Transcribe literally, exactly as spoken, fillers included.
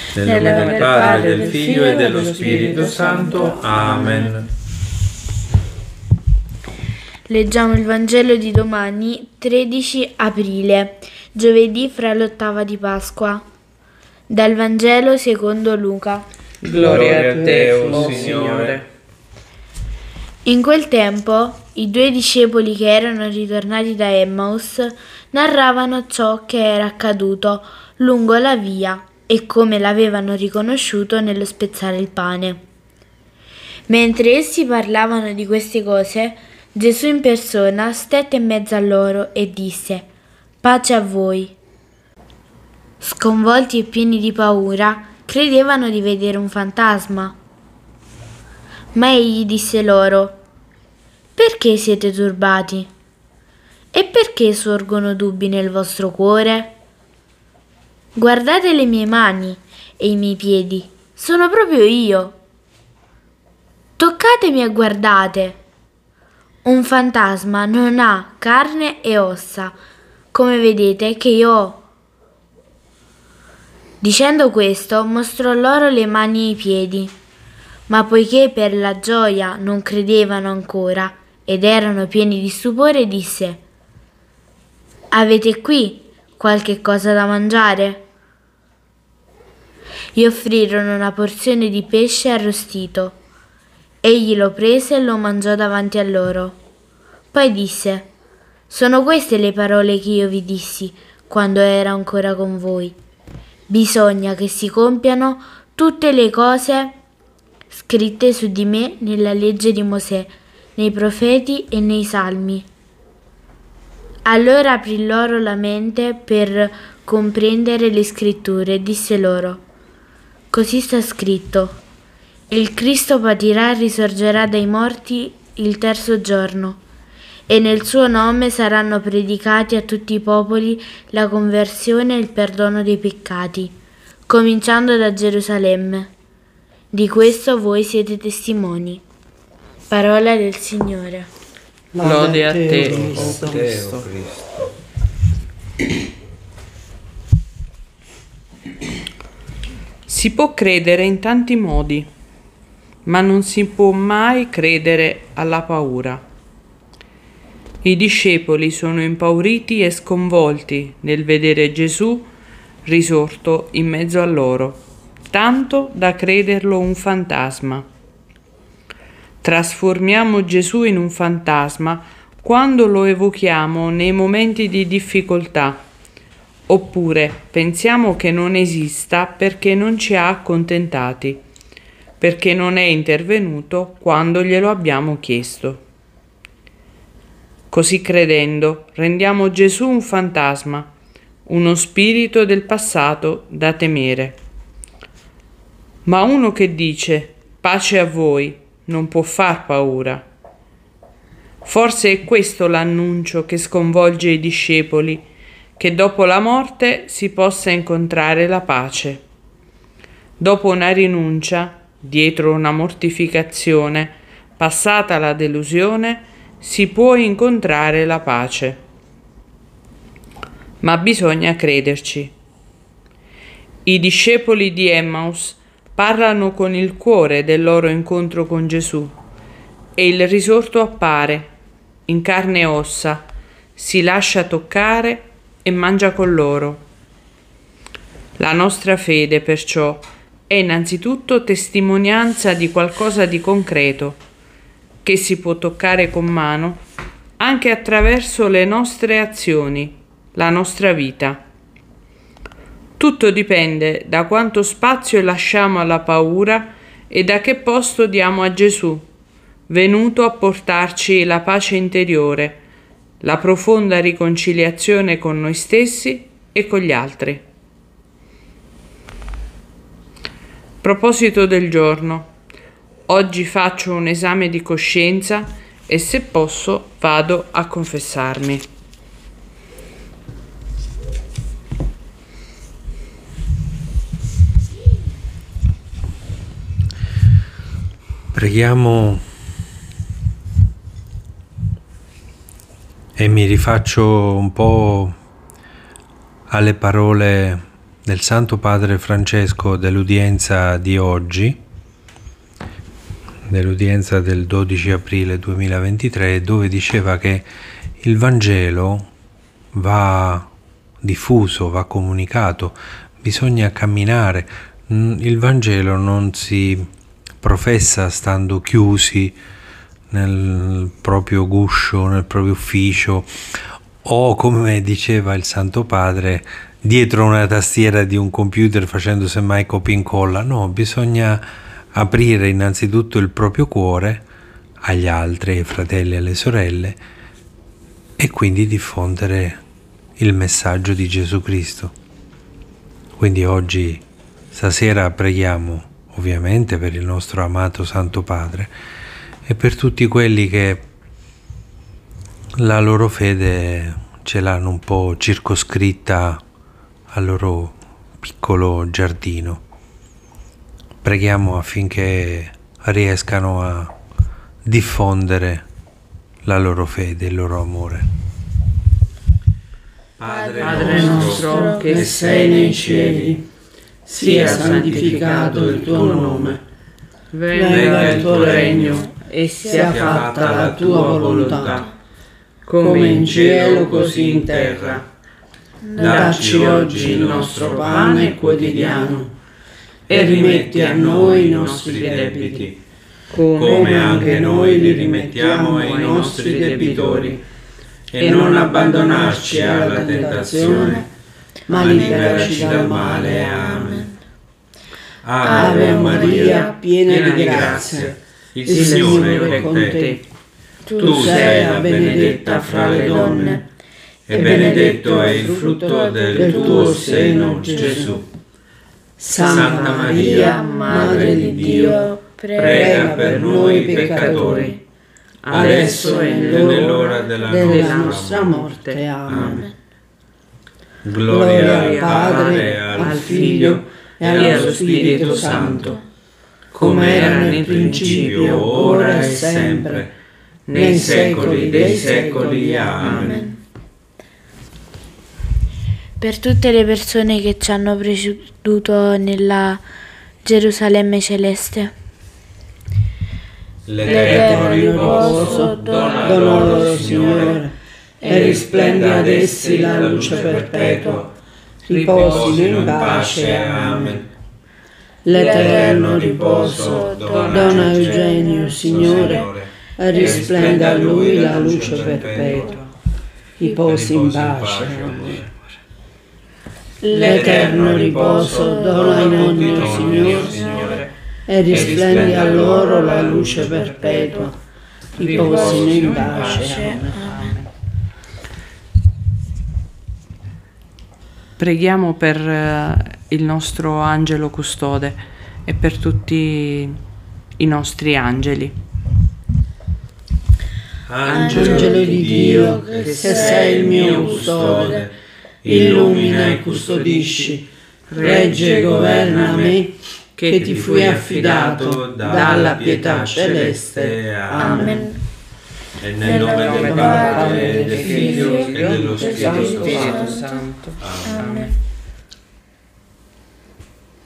Nel nome del Padre, del Figlio e dello Spirito Santo. Amen. Leggiamo il Vangelo di domani, tredici aprile, giovedì fra l'ottava di Pasqua. Dal Vangelo secondo Luca. Gloria a te, o Signore. In quel tempo, i due discepoli che erano ritornati da Emmaus narravano ciò che era accaduto lungo la via e come l'avevano riconosciuto nello spezzare il pane. Mentre essi parlavano di queste cose, Gesù in persona stette in mezzo a loro e disse: «Pace a voi». Sconvolti e pieni di paura, credevano di vedere un fantasma. Ma egli disse loro: «Perché siete turbati? E perché sorgono dubbi nel vostro cuore? Guardate le mie mani e i miei piedi, sono proprio io. Toccatemi e guardate. Un fantasma non ha carne e ossa, come vedete che io ho». Dicendo questo, mostrò loro le mani e i piedi. Ma poiché per la gioia non credevano ancora ed erano pieni di stupore, disse: «Avete qui qualche cosa da mangiare?» Gli offrirono una porzione di pesce arrostito. Egli lo prese e lo mangiò davanti a loro. Poi disse: «Sono queste le parole che io vi dissi quando ero ancora con voi. Bisogna che si compiano tutte le cose scritte su di me nella legge di Mosè, nei profeti e nei salmi». Allora aprì loro la mente per comprendere le scritture e disse loro: «Così sta scritto: il Cristo patirà e risorgerà dai morti il terzo giorno, e nel suo nome saranno predicati a tutti i popoli la conversione e il perdono dei peccati, cominciando da Gerusalemme. Di questo voi siete testimoni». Parola del Signore. Lode a te, o Cristo. Si può credere in tanti modi, ma non si può mai credere alla paura. I discepoli sono impauriti e sconvolti nel vedere Gesù risorto in mezzo a loro, tanto da crederlo un fantasma. Trasformiamo Gesù in un fantasma quando lo evochiamo nei momenti di difficoltà, oppure pensiamo che non esista perché non ci ha accontentati, perché non è intervenuto quando glielo abbiamo chiesto. Così credendo, rendiamo Gesù un fantasma, uno spirito del passato da temere. Ma uno che dice «pace a voi» non può far paura. Forse è questo l'annuncio che sconvolge i discepoli, che dopo la morte si possa incontrare la pace. Dopo una rinuncia, dietro una mortificazione, passata la delusione, si può incontrare la pace. Ma bisogna crederci. I discepoli di Emmaus parlano con il cuore del loro incontro con Gesù e il risorto appare, in carne e ossa, si lascia toccare e mangia con loro. La nostra fede, perciò, è innanzitutto testimonianza di qualcosa di concreto, che si può toccare con mano anche attraverso le nostre azioni, la nostra vita. Tutto dipende da quanto spazio lasciamo alla paura e da che posto diamo a Gesù, venuto a portarci la pace interiore, la profonda riconciliazione con noi stessi e con gli altri. Proposito del giorno. Oggi faccio un esame di coscienza e, se posso, vado a confessarmi. Preghiamo e mi rifaccio un po' alle parole del Santo Padre Francesco dell'udienza di oggi, dell'udienza del dodici aprile duemilaventitré, dove diceva che il Vangelo va diffuso, va comunicato, bisogna camminare. Il Vangelo non si professa stando chiusi nel proprio guscio, nel proprio ufficio, o, come diceva il Santo Padre, dietro una tastiera di un computer facendo semmai copia e incolla. No, bisogna aprire innanzitutto il proprio cuore agli altri, ai fratelli e alle sorelle, e quindi diffondere il messaggio di Gesù Cristo. Quindi oggi, stasera, preghiamo ovviamente per il nostro amato Santo Padre e per tutti quelli che la loro fede ce l'hanno un po' circoscritta al loro piccolo giardino. Preghiamo affinché riescano a diffondere la loro fede, il loro amore. Padre, Padre nostro che sei nei cieli, sia santificato il tuo nome, venga il tuo regno e sia fatta la tua volontà, come in cielo così in terra. Dacci oggi il nostro pane quotidiano e rimetti a noi i nostri debiti, come anche noi li rimettiamo ai nostri debitori. E non abbandonarci alla tentazione, ma liberaci dal male. Amen. Ave Maria, piena di grazia, il Signore è con te. Tu sei la benedetta fra le donne, e benedetto è il frutto del tuo seno, Gesù. Santa Maria, Madre di Dio, prega per noi peccatori, adesso e nell'ora della, della nostra morte. Amen. Gloria al Padre, al Figlio e allo Spirito Santo, come era nel principio, ora e sempre, nei secoli dei secoli. Amen. Per tutte le persone che ci hanno preceduto nella Gerusalemme celeste, l'eterno riposo dona loro, Signore, e risplende ad essi la luce perpetua. Riposino in pace. Amen. L'eterno riposo dona a Eugenio, Signore, e risplende a lui la luce perpetua. Riposi in pace. Amen. L'eterno riposo dona a Nonno, Signore, e risplende a loro la luce perpetua. Riposino in pace. Amen. Preghiamo per il nostro angelo custode e per tutti i nostri angeli. Angelo di Dio, che sei il mio custode, illumina e custodisci, regge e governa me, che ti fui affidato dalla pietà celeste. Amen. E nel nome del Padre, del Figlio e dello Spirito Santo. Amen.